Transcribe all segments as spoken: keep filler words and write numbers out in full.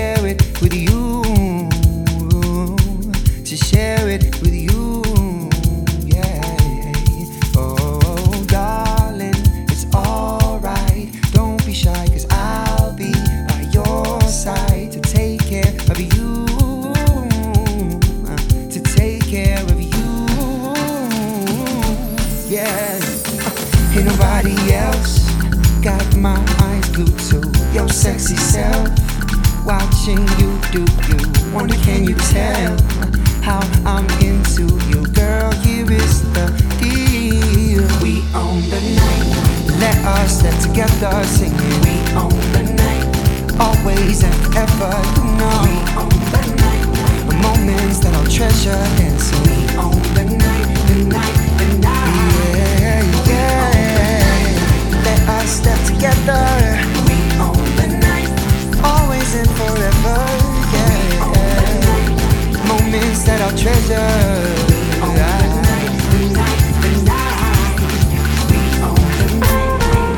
share it with you, to share it with you, yeah. Oh, darling, it's alright. Don't be shy, cause I'll be by your side to take care of you, to take care of you, yeah. Ain't nobody else got my eyes glued to your sexy self, watching you do you. Wonder, can you tell how I'm into you, girl? Here is the deal. We own the night. Let us step together, singing. We own the night. Always and forever, you know. We own the night. The moments that I'll treasure dancing. We own the night, the night, the night. Yeah, yeah. Let us step together. We own the night. Always and forever, yeah. Moments that I'll treasure. We own the night, the night, the night. We own the night.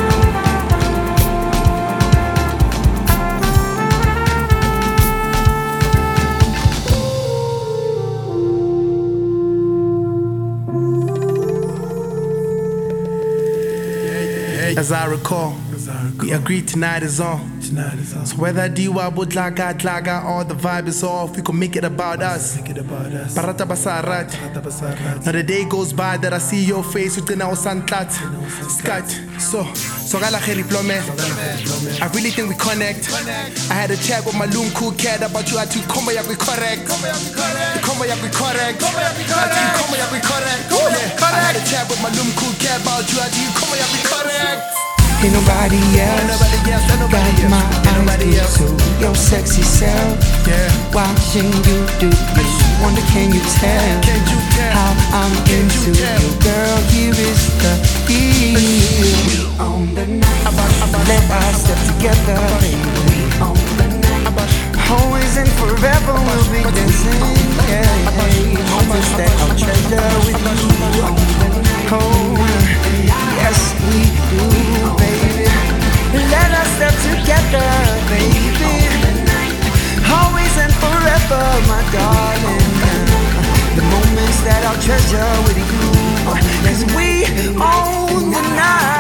As I recall, we agreed tonight is on. So whether D W A Budlaga, Dlaga, or the vibe is off, we can make it about us. Barata Basarat. Now the day goes by that I see your face within our sunclat. Scat. So, so gala kheri plome. I really think we connect. I had a chat with my loon cool cat about you. I to come back, we correct. Come back, we correct. Come back, we correct. I had a chat with my loon cool cat about you. I to come back, we correct. Ain't nobody else got my eyes glued to your sexy self, yeah. Watching you do you. Wonder, can you tell how I'm into you, girl? Here is the deal. We own the night. Let us step together, baby. We own the night. Always and forever we'll be dancing, yeah. Moments that I'll treasure with you. Oh, yes we do, baby. Let us step together, baby. Always and forever, my darling. The moments that I'll treasure with you, as we own the night.